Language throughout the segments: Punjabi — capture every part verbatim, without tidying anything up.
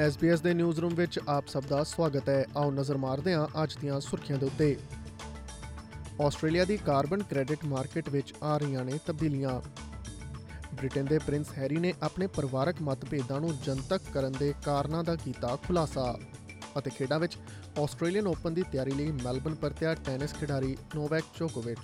ਐਸ ਬੀ ਐਸ ਦੇ ਨਿਊਜ਼ ਰੂਮ ਵਿੱਚ ਆਪ ਸਭ ਦਾ ਸਵਾਗਤ ਹੈ। ਆਓ ਨਜ਼ਰ ਮਾਰਦੇ ਹਾਂ ਅੱਜ ਦੀਆਂ ਸੁਰਖੀਆਂ ਦੇ ਉੱਤੇ। ਆਸਟ੍ਰੇਲੀਆ ਦੀ ਕਾਰਬਨ ਕ੍ਰੈਡਿਟ ਮਾਰਕੀਟ ਵਿੱਚ ਆ ਰਹੀਆਂ ਨੇ ਤਬਦੀਲੀਆਂ। ਬ੍ਰਿਟੇਨ ਦੇ ਪ੍ਰਿੰਸ ਹੈਰੀ ਨੇ ਆਪਣੇ ਪਰਿਵਾਰਕ ਮਤਭੇਦਾਂ ਨੂੰ ਜਨਤਕ ਕਰਨ ਦੇ ਕਾਰਨਾਂ ਦਾ ਕੀਤਾ ਖੁਲਾਸਾ। ਅਤੇ ਖੇਡਾਂ ਵਿੱਚ ਆਸਟ੍ਰੇਲੀਅਨ ਓਪਨ ਦੀ ਤਿਆਰੀ ਲਈ ਮੈਲਬਨ ਪਰਤਿਆ ਟੈਨਿਸ ਖਿਡਾਰੀ ਨੋਵਾਕ ਜੋਕੋਵਿਚ।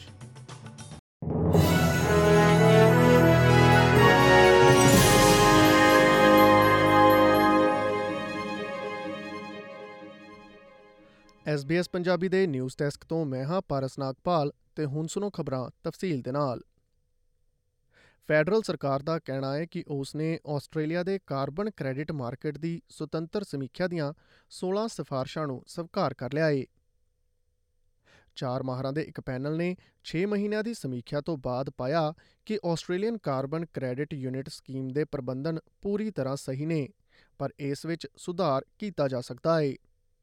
ਐਸ ਬੀ ਐਸ ਪੰਜਾਬੀ ਦੇ ਨਿਊਜ਼ ਡੈਸਕ ਤੋਂ ਮੈਂ ਹਾਂ ਪਾਰਸ ਨਾਗਪਾਲ ਤੇ ਹੁਣ ਸੁਣੋ ਖਬਰਾਂ ਤਫਸੀਲ ਦੇ ਨਾਲ। ਫੈਡਰਲ ਸਰਕਾਰ ਦਾ ਕਹਿਣਾ ਹੈ ਕਿ ਉਸ ਨੇ ਆਸਟ੍ਰੇਲੀਆ ਦੇ ਕਾਰਬਨ ਕ੍ਰੈਡਿਟ ਮਾਰਕੀਟ ਦੀ ਸੁਤੰਤਰ ਸਮੀਖਿਆ ਦੀਆਂ ਸੋਲਾਂ ਸਿਫਾਰਸ਼ਾਂ ਨੂੰ ਸਵੀਕਾਰ ਕਰ ਲਿਆ ਹੈ। ਚਾਰ ਮਾਹਰਾਂ ਦੇ ਇੱਕ ਪੈਨਲ ਨੇ ਛੇ ਮਹੀਨਿਆਂ ਦੀ ਸਮੀਖਿਆ ਤੋਂ ਬਾਅਦ ਪਾਇਆ ਕਿ Australian carbon credit unit scheme ਦੇ ਪ੍ਰਬੰਧਨ ਪੂਰੀ ਤਰ੍ਹਾਂ ਸਹੀ ਨੇ, ਪਰ ਇਸ ਵਿੱਚ ਸੁਧਾਰ ਕੀਤਾ ਜਾ ਸਕਦਾ ਹੈ।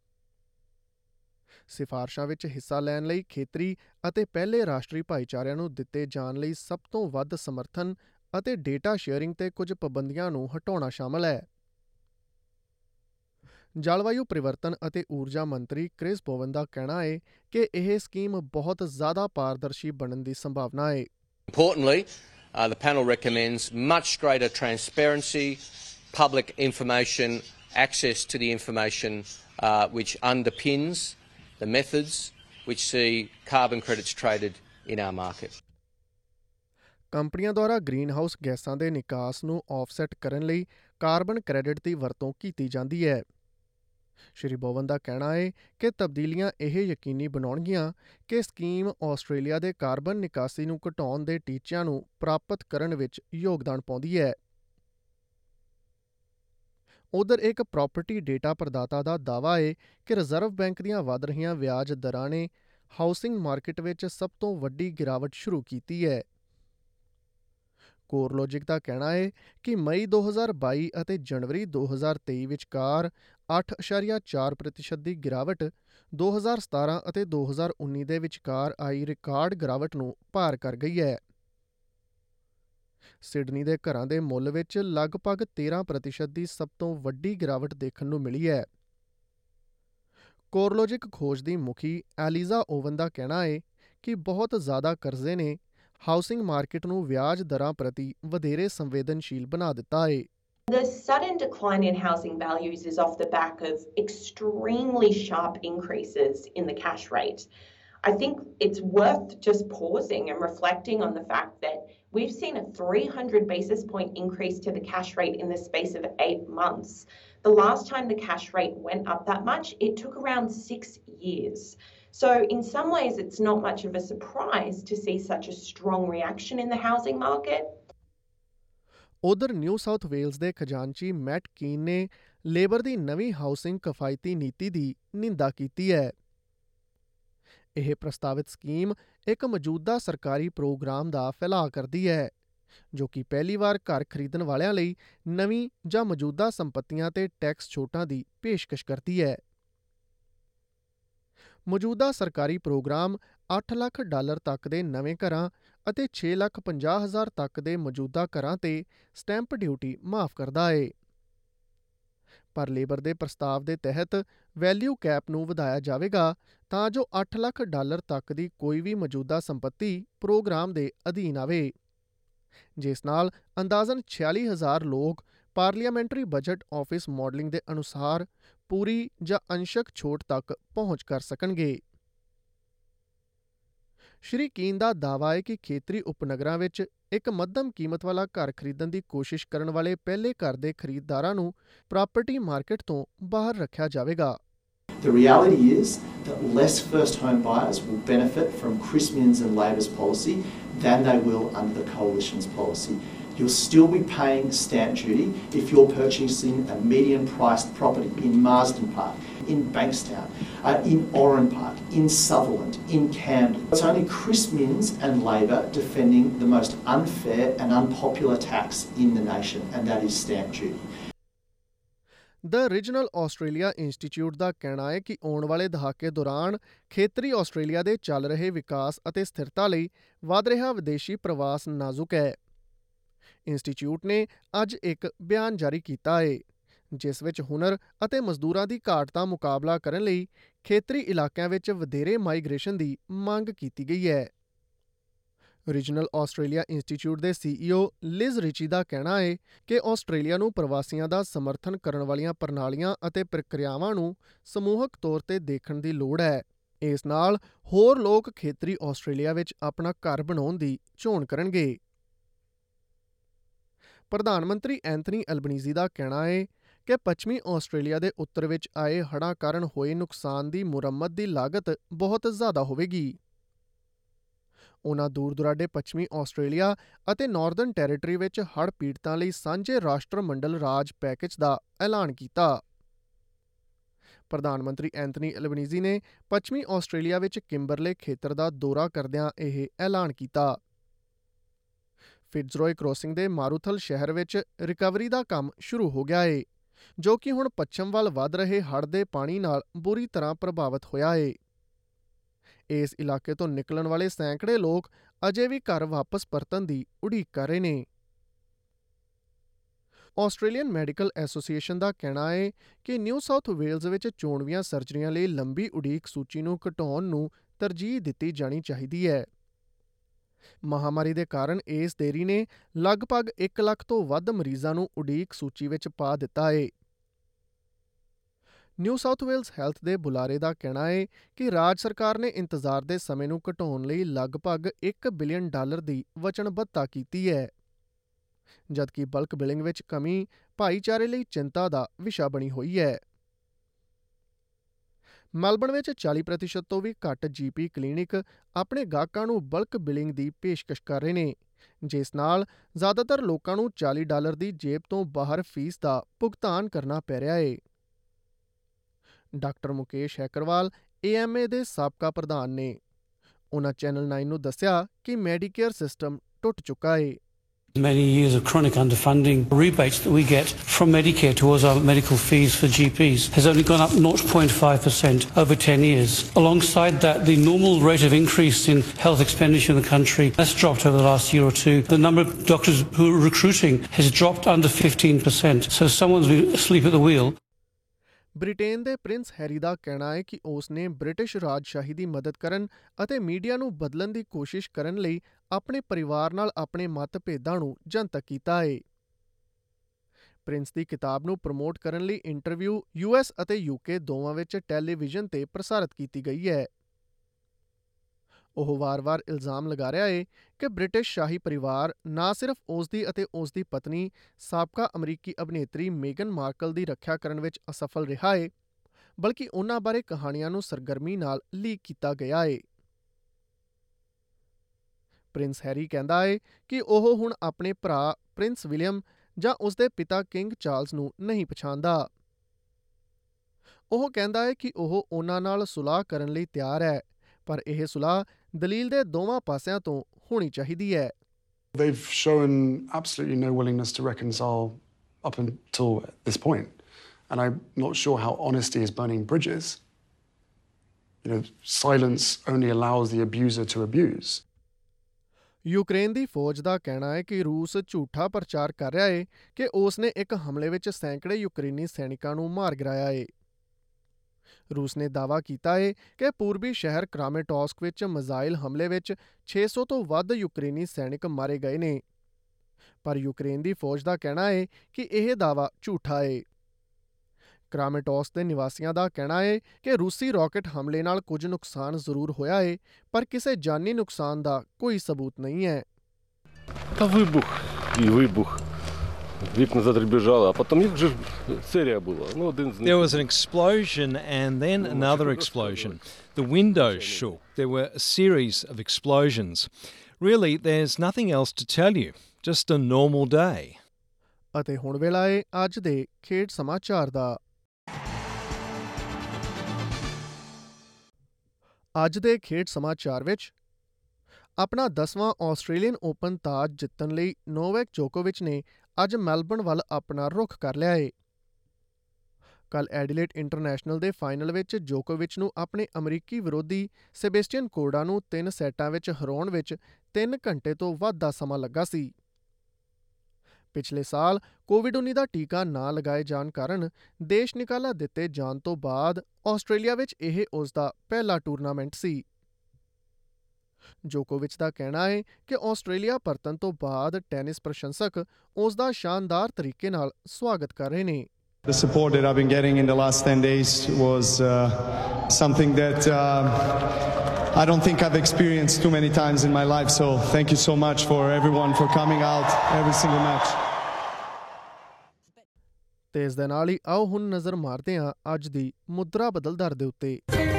ਸਿਫਾਰਸ਼ਾਂ ਵਿੱਚ ਹਿੱਸਾ ਲੈਣ ਲਈ ਖੇਤਰੀ ਅਤੇ ਪਹਿਲੇ ਰਾਸ਼ਟਰੀ ਭਾਈਚਾਰਿਆਂ ਨੂੰ ਦਿੱਤੇ ਜਾਣ ਲਈ ਸਭ ਤੋਂ ਵੱਧ ਸਮਰਥਨ ਅਤੇ ਡੇਟਾ ਸ਼ੇਅਰਿੰਗ ਤੇ ਕੁਝ ਪਾਬੰਦੀਆਂ ਨੂੰ ਹਟਾਉਣਾ ਸ਼ਾਮਲ ਹੈ। ਜਲਵਾਯੂ ਪਰਿਵਰਤਨ ਅਤੇ ਊਰਜਾ ਮੰਤਰੀ ਕ੍ਰਿਸ ਬੋਵਨ ਦਾ ਕਹਿਣਾ ਹੈ ਕਿ ਇਹ ਸਕੀਮ ਬਹੁਤ ਜ਼ਿਆਦਾ ਪਾਰਦਰਸ਼ੀ ਬਣਨ ਦੀ ਸੰਭਾਵਨਾ ਹੈ। Importantly, uh, the panel recommends much greater transparency, public information, access to the information uh, which underpins the methods which see carbon credits traded in our market. ਕੰਪਨੀਆਂ ਦੁਆਰਾ ਗ੍ਰੀਨ ਹਾਊਸ ਗੈਸਾਂ ਦੇ ਨਿਕਾਸ ਨੂੰ ਆਫਸੈਟ ਕਰਨ ਲਈ ਕਾਰਬਨ ਕ੍ਰੈਡਿਟ ਦੀ ਵਰਤੋਂ ਕੀਤੀ ਜਾਂਦੀ ਹੈ। ਸ਼੍ਰੀ ਬੋਵਨ ਦਾ ਕਹਿਣਾ ਹੈ ਕਿ ਤਬਦੀਲੀਆਂ ਇਹ ਯਕੀਨੀ ਬਣਾਉਣਗੀਆਂ ਕਿ ਸਕੀਮ ਆਸਟ੍ਰੇਲੀਆ ਦੇ ਕਾਰਬਨ ਨਿਕਾਸੀ ਨੂੰ ਘਟਾਉਣ ਦੇ ਟੀਚਿਆਂ ਨੂੰ ਪ੍ਰਾਪਤ ਕਰਨ ਵਿੱਚ ਯੋਗਦਾਨ ਪਾਉਂਦੀ ਹੈ। ਉਧਰ ਇੱਕ ਪ੍ਰਾਪਰਟੀ ਡੇਟਾ ਪ੍ਰਦਾਤਾ ਦਾ ਦਾਅਵਾ ਹੈ ਕਿ ਰਿਜ਼ਰਵ ਬੈਂਕ ਦੀਆਂ ਵਧ ਰਹੀਆਂ ਵਿਆਜ ਦਰਾਂ ਨੇ ਹਾਊਸਿੰਗ ਮਾਰਕੀਟ ਵਿੱਚ ਸਭ ਤੋਂ ਵੱਡੀ ਗਿਰਾਵਟ ਸ਼ੁਰੂ ਕੀਤੀ ਹੈ। ਕੋਰਲੋਜਿਕ ਦਾ ਕਹਿਣਾ ਹੈ ਕਿ ਮਈ ਦੋ ਹਜ਼ਾਰ ਬਾਈ ਅਤੇ ਜਨਵਰੀ ਦੋ ਹਜ਼ਾਰ ਤੇਈ ਵਿਚਕਾਰ ਅੱਠ ਇਸ਼ਾਰੀਆ ਚਾਰ ਪ੍ਰਤੀਸ਼ਤ ਦੀ ਗਿਰਾਵਟ ਦੋ ਹਜ਼ਾਰ ਸਤਾਰਾਂ ਅਤੇ ਦੋ ਹਜ਼ਾਰ ਉੱਨੀ ਦੇ ਵਿਚਕਾਰ ਆਈ ਰਿਕਾਰਡ ਗਿਰਾਵਟ ਨੂੰ ਪਾਰ ਕਰ ਗਈ ਹੈ। ਸਿਡਨੀ ਦੇ ਘਰਾਂ ਦੇ ਮੁੱਲ ਵਿੱਚ ਲਗਭਗ ਤੇਰਾਂ ਪ੍ਰਤੀਸ਼ਤ ਦੀ ਸਭ ਤੋਂ ਵੱਡੀ ਗਿਰਾਵਟ ਦੇਖਣ ਨੂੰ ਮਿਲੀ ਹੈ। ਕੋਰਲੋਜਿਕ ਖੋਜ ਦੀ ਮੁਖੀ ਐਲੀਜ਼ਾ ਓਵਨ ਦਾ ਕਹਿਣਾ ਹੈ ਕਿ ਬਹੁਤ ਜ਼ਿਆਦਾ ਕਰਜ਼ੇ ਨੇ ਹਾਊਸਿੰਗ ਮਾਰਕੀਟ ਨੂੰ ਵਿਆਜ ਦਰਾਂ ਪ੍ਰਤੀ ਵਧੇਰੇ ਸੰਵੇਦਨਸ਼ੀਲ ਬਣਾ ਦਿੱਤਾ ਹੈ। The sudden decline in housing values is off the back of extremely sharp increases in the cash rate. I think it's worth just pausing and reflecting on the fact that we've seen a three hundred basis point increase to the cash rate in the space of eight months. The last time the cash rate went up that much, it took around six years. So in some ways, it's not much of a surprise to see such a strong reaction in the housing market. ਉਧਰ ਨਿਊ ਸਾਊਥ ਵੇਲਜ਼ ਦੇ ਖਜ਼ਾਨਚੀ ਮੈਟ ਕੀਨ ਨੇ ਲੇਬਰ ਦੀ ਨਵੀਂ ਹਾਊਸਿੰਗ ਕਿਫਾਇਤੀ ਨੀਤੀ ਦੀ ਨਿੰਦਾ ਕੀਤੀ ਹੈ। ਇਹ ਪ੍ਰਸਤਾਵਿਤ ਸਕੀਮ ਇੱਕ ਮੌਜੂਦਾ ਸਰਕਾਰੀ ਪ੍ਰੋਗਰਾਮ ਦਾ ਫੈਲਾਅ ਕਰਦੀ ਹੈ ਜੋ ਕਿ ਪਹਿਲੀ ਵਾਰ ਘਰ ਖਰੀਦਣ ਵਾਲਿਆਂ ਲਈ ਨਵੀਂ ਜਾਂ ਮੌਜੂਦਾ ਸੰਪત્ਤੀਆਂ ਤੇ ਟੈਕਸ ਛੋਟਾਂ ਦੀ ਪੇਸ਼ਕਸ਼ ਕਰਦੀ ਹੈ। ਮੌਜੂਦਾ ਸਰਕਾਰੀ ਪ੍ਰੋਗਰਾਮ ਅੱਠ ਲੱਖ ਡਾਲਰ ਤੱਕ ਦੇ ਨਵੇਂ ਘਰਾਂ ਅਤੇ ਛੇ ਲੱਖ ਪੰਜਾਹ ਹਜ਼ਾਰ ਤੱਕ ਦੇ ਮੌਜੂਦਾ ਘਰਾਂ ਤੇ ਸਟੈਂਪ ਡਿਊਟੀ ਮਾਫ ਕਰਦਾ ਹੈ। ਪਰ ਲੇਬਰ ਦੇ ਪ੍ਰਸਤਾਵ ਦੇ ਤਹਿਤ ਵੈਲਿਊ ਕੈਪ ਨੂੰ ਵਧਾਇਆ ਜਾਵੇਗਾ ਤਾਂ ਜੋ ਅੱਠ ਲੱਖ ਡਾਲਰ ਤੱਕ ਦੀ ਕੋਈ ਵੀ ਮੌਜੂਦਾ ਸੰਪੱਤੀ ਪ੍ਰੋਗਰਾਮ ਦੇ ਅਧੀਨ ਆਵੇ, ਜਿਸ ਨਾਲ ਅੰਦਾਜ਼ਨ ਛਿਆਲੀ ਹਜ਼ਾਰ ਲੋਕ ਪਾਰਲੀਆਮੈਂਟਰੀ ਬਜਟ ਆਫਿਸ ਮਾਡਲਿੰਗ ਦੇ ਅਨੁਸਾਰ ਪੂਰੀ ਜਾਂ ਅੰਸ਼ਕ ਛੋਟ ਤੱਕ ਪਹੁੰਚ ਕਰ ਸਕਣਗੇ। ਸ਼੍ਰੀ ਕੀਨ ਦਾ ਦਾਅਵਾ ਹੈ ਕਿ ਖੇਤਰੀ ਉਪਨਗਰਾਂ ਵਿੱਚ ਇੱਕ ਮੱਧਮ ਕੀਮਤ ਵਾਲਾ ਘਰ ਖਰੀਦਣ ਦੀ ਕੋਸ਼ਿਸ਼ ਕਰਨ ਵਾਲੇ ਪਹਿਲੇ ਘਰ ਦੇ ਖਰੀਦਦਾਰਾਂ ਨੂੰ ਪ੍ਰਾਪਰਟੀ ਮਾਰਕੀਟ ਤੋਂ ਬਾਹਰ ਰੱਖਿਆ ਜਾਵੇਗਾ। The reality is that less first home buyers will benefit from Chris Minns and Labor's policy than they will under the Coalition's policy. You'll still be paying stamp duty if you're purchasing a median priced property in Marsden Park, in Bankstown, uh, in Oran Park, in Sutherland, in Camden. It's only Chris Minns and Labor defending the most unfair and unpopular tax in the nation, and that is stamp duty. The regional Australia institute ਦਾ ਕਹਿਣਾ ਹੈ ਕਿ ਆਉਣ ਵਾਲੇ ਦਹਾਕੇ ਦੌਰਾਨ ਖੇਤਰੀ ਆਸਟ੍ਰੇਲੀਆ ਦੇ ਚੱਲ ਰਹੇ ਵਿਕਾਸ ਅਤੇ ਸਥਿਰਤਾ ਲਈ ਵਧ ਰਿਹਾ ਵਿਦੇਸ਼ੀ ਪ੍ਰਵਾਸ ਨਾਜ਼ੁਕ ਹੈ। ਇੰਸਟੀਚਿਊਟ ਨੇ ਅੱਜ ਇੱਕ ਬਿਆਨ ਜਾਰੀ ਕੀਤਾ ਹੈ ਜਿਸ ਵਿੱਚ ਹੁਨਰ ਅਤੇ ਮਜ਼ਦੂਰਾਂ ਦੀ ਘਾਟ ਦਾ ਮੁਕਾਬਲਾ ਕਰਨ ਲਈ ਖੇਤਰੀ ਇਲਾਕਿਆਂ ਵਿੱਚ ਵਧੇਰੇ ਮਾਈਗ੍ਰੇਸ਼ਨ ਦੀ ਮੰਗ ਕੀਤੀ ਗਈ ਹੈ। ਰੀਜਨਲ ਆਸਟ੍ਰੇਲੀਆ ਇੰਸਟੀਚਿਊਟ ਦੇ ਸੀਈਓ ਲਿਜ਼ ਰਿਚੀ ਦਾ ਕਹਿਣਾ ਹੈ ਕਿ ਆਸਟ੍ਰੇਲੀਆ ਨੂੰ ਪ੍ਰਵਾਸੀਆਂ ਦਾ ਸਮਰਥਨ ਕਰਨ ਵਾਲੀਆਂ ਪ੍ਰਣਾਲੀਆਂ ਅਤੇ ਪ੍ਰਕਿਰਿਆਵਾਂ ਨੂੰ ਸਮੂਹਕ ਤੌਰ ਤੇ ਦੇਖਣ ਦੀ ਲੋੜ ਹੈ। ਇਸ ਨਾਲ ਹੋਰ ਲੋਕ ਖੇਤਰੀ ਆਸਟ੍ਰੇਲੀਆ ਵਿੱਚ ਆਪਣਾ ਘਰ ਬਣਾਉਣ ਦੀ ਚੋਣ ਕਰਨਗੇ। ਪ੍ਰਧਾਨ ਮੰਤਰੀ ਐਂਥਨੀ ਐਲਬਨੀਜ਼ੀ ਦਾ ਕਹਿਣਾ ਹੈ ਕਿ ਪੱਛਮੀ ਆਸਟ੍ਰੇਲੀਆ ਦੇ ਉੱਤਰ ਵਿੱਚ ਆਏ ਹੜ੍ਹਾਂ ਕਾਰਨ ਹੋਏ ਨੁਕਸਾਨ ਦੀ ਮੁਰੰਮਤ ਦੀ ਲਾਗਤ ਬਹੁਤ ਜ਼ਿਆਦਾ ਹੋਵੇਗੀ। ਉਨ੍ਹਾਂ ਦੂਰ ਦੁਰਾਡੇ ਪੱਛਮੀ ਆਸਟ੍ਰੇਲੀਆ ਅਤੇ ਨਾਰਦਰਨ ਟੈਰੀਟਰੀ ਵਿੱਚ ਹੜ੍ਹ ਪੀੜਤਾਂ ਲਈ ਸਾਂਝੇ ਰਾਸ਼ਟਰਮੰਡਲ ਰਾਜ ਪੈਕੇਜ ਦਾ ਐਲਾਨ ਕੀਤਾ। ਪ੍ਰਧਾਨ ਮੰਤਰੀ ਐਂਥਨੀ ਐਲਬਨੀਜ਼ੀ ਨੇ ਪੱਛਮੀ ਆਸਟ੍ਰੇਲੀਆ ਵਿੱਚ ਕਿੰਬਰਲੇ ਖੇਤਰ ਦਾ ਦੌਰਾ ਕਰਦਿਆਂ ਇਹ ਐਲਾਨ ਕੀਤਾ। ਫਿਟਜ਼ਰੋਏ ਕ੍ਰੋਸਿੰਗ ਦੇ ਮਾਰੂਥਲ ਸ਼ਹਿਰ ਵਿੱਚ ਰਿਕਵਰੀ ਦਾ ਕੰਮ ਸ਼ੁਰੂ ਹੋ ਗਿਆ ਹੈ, ਜੋ ਕਿ ਹੁਣ ਪੱਛਮ ਵੱਲ ਵਧ ਰਹੇ ਹੜ੍ਹ ਦੇ ਪਾਣੀ ਨਾਲ ਬੁਰੀ ਤਰ੍ਹਾਂ ਪ੍ਰਭਾਵਿਤ ਹੋਇਆ ਹੈ। ਇਸ ਇਲਾਕੇ ਤੋਂ ਨਿਕਲਣ ਵਾਲੇ ਸੈਂਕੜੇ ਲੋਕ ਅਜੇ ਵੀ ਘਰ ਵਾਪਸ ਪਰਤਣ ਦੀ ਉਡੀਕ ਕਰ ਰਹੇ ਨੇ। ਆਸਟ੍ਰੇਲੀਅਨ ਮੈਡੀਕਲ ਐਸੋਸੀਏਸ਼ਨ ਦਾ ਕਹਿਣਾ ਹੈ ਕਿ ਨਿਊ ਸਾਊਥ ਵੇਲਜ਼ ਵਿੱਚ ਚੋਣਵੀਆਂ ਸਰਜਰੀਆਂ ਲਈ ਲੰਬੀ ਉਡੀਕ ਸੂਚੀ ਨੂੰ ਘਟਾਉਣ ਨੂੰ ਤਰਜੀਹ ਦਿੱਤੀ ਜਾਣੀ ਚਾਹੀਦੀ ਹੈ। ਮਹਾਮਾਰੀ ਦੇ ਕਾਰਨ ਇਸ ਦੇਰੀ ਨੇ ਲਗਭਗ ਇੱਕ ਲੱਖ ਤੋਂ ਵੱਧ ਮਰੀਜ਼ਾਂ ਨੂੰ ਉਡੀਕ ਸੂਚੀ ਵਿੱਚ ਪਾ ਦਿੱਤਾ ਹੈ। ਨਿਊ ਸਾਊਥ ਵੇਲਜ਼ ਹੈਲਥ ਦੇ ਬੁਲਾਰੇ ਦਾ ਕਹਿਣਾ ਹੈ ਕਿ ਰਾਜ ਸਰਕਾਰ ਨੇ ਇੰਤਜ਼ਾਰ ਦੇ ਸਮੇਂ ਨੂੰ ਘਟਾਉਣ ਲਈ ਲਗਭਗ ਇੱਕ ਬਿਲੀਅਨ ਡਾਲਰ ਦੀ ਵਚਨਬੱਧਤਾ ਕੀਤੀ ਹੈ, ਜਦਕਿ ਬਲਕ ਬਿਲਿੰਗ ਵਿੱਚ ਕਮੀ ਭਾਈਚਾਰੇ ਲਈ ਚਿੰਤਾ ਦਾ ਵਿਸ਼ਾ ਬਣੀ ਹੋਈ ਹੈ। ਮੈਲਬਰਨ ਵਿੱਚ ਚਾਲੀ ਪ੍ਰਤੀਸ਼ਤ ਤੋਂ ਵੀ ਘੱਟ ਜੀਪੀ ਕਲੀਨਿਕ ਆਪਣੇ ਗਾਹਕਾਂ ਨੂੰ ਬਲਕ ਬਿਲਿੰਗ ਦੀ ਪੇਸ਼ਕਸ਼ ਕਰ ਰਹੇ ਨੇ, ਜਿਸ ਨਾਲ ਜ਼ਿਆਦਾਤਰ ਲੋਕਾਂ ਨੂੰ ਚਾਲੀ ਡਾਲਰ ਦੀ ਜੇਬ ਤੋਂ ਬਾਹਰ ਫੀਸ ਦਾ ਭੁਗਤਾਨ ਕਰਨਾ ਪੈ ਰਿਹਾ ਹੈ। Doctor Mukesh Haikerwal A M A ਦੇ ਸਾਬਕਾ ਪ੍ਰਧਾਨ ਨੇ। ਉਨ੍ਹਾਂ ਚੈਨਲ ਨਾਈਨ ਨੂੰ ਦੱਸਿਆ ਕਿ ਮੈਡੀਕੇਅਰ ਸਿਸਟਮ ਟੁੱਟ ਚੁੱਕਾ ਹੈ। Many years of chronic underfunding, rebates that we get from Medicare towards our medical fees for G Ps has only gone up zero point five percent over ten years. Alongside that, the normal rate of increase in health expenditure in the country has dropped over the last year or two. The number of doctors who are recruiting has dropped under fifteen percent. So someone's been asleep at the wheel. Britain ਦੇ ਪ੍ਰਿੰਸ ਹੈਰੀ ਦਾ ਕਹਿਣਾ ਹੈ ਕਿ ਉਸ ਨੇ ਬ੍ਰਿਟਿਸ਼ ਰਾਜਸ਼ਾਹੀ ਦੀ ਮਦਦ ਕਰਨ ਅਤੇ ਮੀਡੀਆ ਨੂੰ ਬਦਲਣ ਦੀ ਕੋਸ਼ਿਸ਼ ਕਰਨ ਲਈ ਆਪਣੇ ਪਰਿਵਾਰ ਨਾਲ ਆਪਣੇ ਮਤਭੇਦਾਂ ਨੂੰ ਜਨਤਕ ਕੀਤਾ ਹੈ। ਪ੍ਰਿੰਸ ਦੀ ਕਿਤਾਬ ਨੂੰ ਪ੍ਰਮੋਟ ਕਰਨ ਲਈ ਇੰਟਰਵਿਊ ਯੂ ਐਸ ਅਤੇ ਯੂਕੇ ਦੋਵਾਂ ਵਿੱਚ ਟੈਲੀਵਿਜ਼ਨ ਤੇ ਪ੍ਰਸਾਰਿਤ ਕੀਤੀ ਗਈ ਹੈ। ਉਹ ਵਾਰ-ਵਾਰ ਇਲਜ਼ਾਮ ਲਗਾ ਰਿਹਾ ਹੈ ਕਿ ਬ੍ਰਿਟਿਸ਼ ਸ਼ਾਹੀ ਪਰਿਵਾਰ ਨਾ ਸਿਰਫ ਉਸ ਦੀ ਅਤੇ ਉਸ ਦੀ ਪਤਨੀ ਸਾਬਕਾ ਅਮਰੀਕੀ ਅਭਿਨੇਤਰੀ ਮੇਗਨ ਮਾਰਕਲ ਦੀ ਰੱਖਿਆ ਕਰਨ ਵਿੱਚ ਅਸਫਲ ਰਿਹਾ ਹੈ, ਬਲਕਿ ਉਨ੍ਹਾਂ ਬਾਰੇ ਕਹਾਣੀਆਂ ਨੂੰ ਸਰਗਰਮੀ ਨਾਲ ਲੀਕ ਕੀਤਾ ਗਿਆ ਹੈ। ਪ੍ਰਿੰਸ ਹੈਰੀ ਕਹਿੰਦਾ ਹੈ ਕਿ ਉਹ ਹੁਣ ਆਪਣੇ ਭਰਾ ਪ੍ਰਿੰਸ ਵਿਲੀਅਮ ਜਾਂ ਉਸਦੇ ਪਿਤਾ ਕਿੰਗ ਚਾਰਲਸ ਨੂੰ ਨਹੀਂ ਪਛਾਣਦਾ। ਉਹ ਕਹਿੰਦਾ ਹੈ ਕਿ ਉਹ ਉਨ੍ਹਾਂ ਨਾਲ ਸੁਲਾਹ ਕਰਨ ਲਈ ਤਿਆਰ ਹੈ, ਪਰ ਇਹ ਸੁਲਾਹ ਦਲੀਲ ਦੇ ਦੋਵਾਂ ਪਾਸਿਆਂ ਤੋਂ ਹੋਣੀ ਚਾਹੀਦੀ ਹੈ। They've shown absolutely no willingness to reconcile up until this point, and I'm not sure how honesty is burning bridges. You know, silence only allows the abuser to abuse. Ukraine ਦੀ ਫੌਜ ਦਾ ਕਹਿਣਾ ਹੈ ਕਿ ਰੂਸ ਝੂਠਾ ਪ੍ਰਚਾਰ ਕਰ ਰਿਹਾ ਹੈ ਕਿ ਉਸ ਨੇ ਇੱਕ ਹਮਲੇ ਵਿੱਚ ਸੈਂਕੜੇ ਯੂਕਰੇਨੀ ਸੈਨਿਕਾਂ ਨੂੰ ਮਾਰ ਗਿਰਾਇਆ ਹੈ। ਰੂਸ ਨੇ ਦਾਅਵਾ ਕੀਤਾ ਹੈ ਕਿ ਪੂਰਬੀ ਸ਼ਹਿਰ ਕ੍ਰਾਮੇਟੋਸਕ ਵਿੱਚ ਮਿਜ਼ਾਈਲ ਹਮਲੇ ਵਿੱਚ ਛੇ ਸੌ ਤੋਂ ਵੱਧ ਯੂਕਰੇਨੀ ਸੈਨਿਕ ਮਾਰੇ ਗਏ ਨੇ, ਪਰ ਯੂਕਰੇਨ ਦੀ ਫੌਜ ਦਾ ਕਹਿਣਾ ਹੈ ਕਿ ਇਹ ਦਾਅਵਾ ਝੂਠਾ ਹੈ। ਕ੍ਰਾਮੇਟੋਸਕ ਦੇ ਨਿਵਾਸੀਆਂ ਦਾ ਕਹਿਣਾ ਹੈ ਕਿ ਰੂਸੀ ਰਾਕੇਟ ਹਮਲੇ ਨਾਲ ਕੁਝ ਨੁਕਸਾਨ ਜ਼ਰੂਰ ਹੋਇਆ ਹੈ, ਪਰ ਕਿਸੇ ਜਾਨੀ ਨੁਕਸਾਨ ਦਾ ਕੋਈ ਸਬੂਤ ਨਹੀਂ ਹੈ। Та вибух і вибух. Вікна задребіжали, а потім як же серія була. Ну, один з них. There was an explosion and then another explosion. The windows shook. There were a series of explosions. Really, there's nothing else to tell you. Just a normal day. ਅਤੇ ਹੁਣ ਵੇਲਾ ਹੈ ਅੱਜ ਦੇ ਖੇਡ ਸਮਾਚਾਰ ਦਾ। ਅੱਜ ਦੇ ਖੇਡ ਸਮਾਚਾਰ ਵਿੱਚ ਆਪਣਾ ਦਸਵਾਂ ਆਸਟ੍ਰੇਲੀਅਨ ਓਪਨ ਤਾਜ ਜਿੱਤਣ ਲਈ ਨੋਵੈਕ ਜੋਕੋਵਿਚ ਨੇ ਅੱਜ ਮੈਲਬਰਨ ਵੱਲ ਆਪਣਾ ਰੁਖ ਕਰ ਲਿਆ ਹੈ। ਕੱਲ੍ਹ ਐਡੀਲੇਡ ਇੰਟਰਨੈਸ਼ਨਲ ਦੇ ਫਾਈਨਲ ਵਿੱਚ ਜੋਕੋਵਿਚ ਨੂੰ ਆਪਣੇ ਅਮਰੀਕੀ ਵਿਰੋਧੀ ਸੇਬੇਸਟੀਅਨ ਕੋਰਡਾ ਨੂੰ ਤਿੰਨ ਸੈਟਾਂ ਵਿੱਚ ਹਰਾਉਣ ਵਿੱਚ ਤਿੰਨ ਘੰਟੇ ਤੋਂ ਵੱਧ ਦਾ ਸਮਾਂ ਲੱਗਾ ਸੀ। ਪਿਛਲੇ ਸਾਲ ਕੋਵਿਡ ਉੱਨੀ ਦਾ ਟੀਕਾ ਨਾ ਲਗਾਏ ਜਾਣ ਕਾਰਨ ਦੇਸ਼ ਨਿਕਾਲਾ ਦਿੱਤੇ ਜਾਣ ਤੋਂ ਬਾਅਦ ਆਸਟ੍ਰੇਲੀਆ ਵਿੱਚ ਇਹ ਉਸ ਦਾ ਪਹਿਲਾ ਟੂਰਨਾਮੈਂਟ ਸੀ। ਜੋਕੋਵਿਚ ਦਾ ਕਹਿਣਾ ਹੈ ਕਿ ਆਸਟ੍ਰੇਲੀਆ ਪਰਤਣ ਤੋਂ ਬਾਅਦ ਟੈਨਿਸ ਪ੍ਰਸ਼ੰਸਕ ਉਸ ਦਾ ਸ਼ਾਨਦਾਰ ਤਰੀਕੇ ਨਾਲ ਸਵਾਗਤ ਕਰ ਰਹੇ ਨੇ। The support that I've been getting in the last ten days was uh, something that uh, I don't think I've experienced too many times in my life. So thank you so much for everyone for coming out every single match. ਤੇ ਇਸ ਦੇ ਨਾਲ ਹੀ ਆਓ ਹੁਣ ਨਜ਼ਰ ਮਾਰਦੇ ਹਾਂ ਅੱਜ ਦੀ ਮੁਦਰਾ ਬਦਲ ਦਰ ਦੇ ਉੱਤੇ।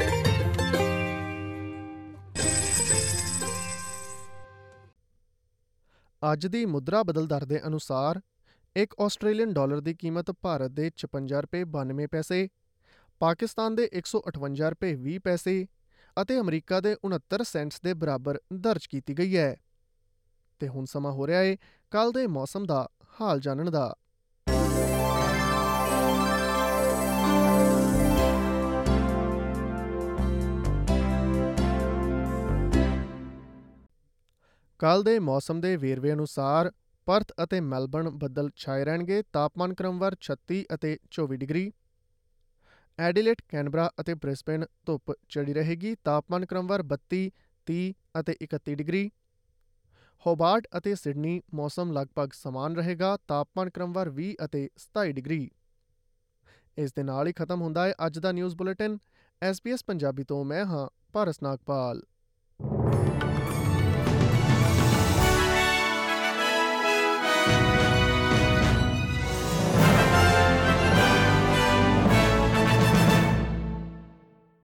ਅੱਜ ਦੀ ਮੁਦਰਾ ਬਦਲ ਦਰ ਦੇ ਅਨੁਸਾਰ ਇੱਕ ਆਸਟ੍ਰੇਲੀਅਨ ਡਾਲਰ ਦੀ ਕੀਮਤ ਭਾਰਤ ਦੇ ਛਪੰਜਾ ਰੁਪਏ ਬਾਨਵੇਂ ਪੈਸੇ, ਪਾਕਿਸਤਾਨ ਦੇ ਇੱਕ ਸੌ ਅਠਵੰਜਾ ਰੁਪਏ ਵੀਹ ਪੈਸੇ ਅਤੇ ਅਮਰੀਕਾ ਦੇ ਉਣੱਤਰ ਸੈਂਟਸ ਦੇ ਬਰਾਬਰ ਦਰਜ ਕੀਤੀ ਗਈ ਹੈ। ਤੇ ਹੁਣ ਸਮਾਂ ਹੋ ਰਿਹਾ ਹੈ ਕੱਲ੍ਹ ਦੇ ਮੌਸਮ ਦਾ ਹਾਲ ਜਾਣਨ ਦਾ। ਕੱਲ੍ਹ ਦੇ ਮੌਸਮ ਦੇ ਵੇਰਵੇ ਅਨੁਸਾਰ ਪਰਥ ਅਤੇ ਮੈਲਬਰਨ ਬੱਦਲ ਛਾਏ ਰਹਿਣਗੇ, ਤਾਪਮਾਨ ਕ੍ਰਮਵਾਰ ਛੱਤੀ ਅਤੇ ਚੌਵੀ ਡਿਗਰੀ। ਐਡੀਲੇਡ, ਕੈਨਬਰਾ ਅਤੇ ਬ੍ਰਿਸਬੇਨ ਧੁੱਪ ਚੜੀ ਰਹੇਗੀ, ਤਾਪਮਾਨ ਕ੍ਰਮਵਾਰ ਬੱਤੀ, ਤੀਹ ਅਤੇ ਇਕੱਤੀ ਡਿਗਰੀ। ਹੋਬਾਰਟ ਅਤੇ ਸਿਡਨੀ ਮੌਸਮ ਲਗਭਗ ਸਮਾਨ ਰਹੇਗਾ, ਤਾਪਮਾਨ ਕ੍ਰਮਵਾਰ ਵੀਹ ਅਤੇ ਸਤਾਈ ਡਿਗਰੀ। ਇਸ ਦੇ ਨਾਲ ਹੀ ਖਤਮ ਹੁੰਦਾ ਹੈ ਅੱਜ ਦਾ news bulletin. S B S Punjabi ਤੋਂ ਮੈਂ ਹਾਂ ਪਾਰਸ ਨਾਗਪਾਲ।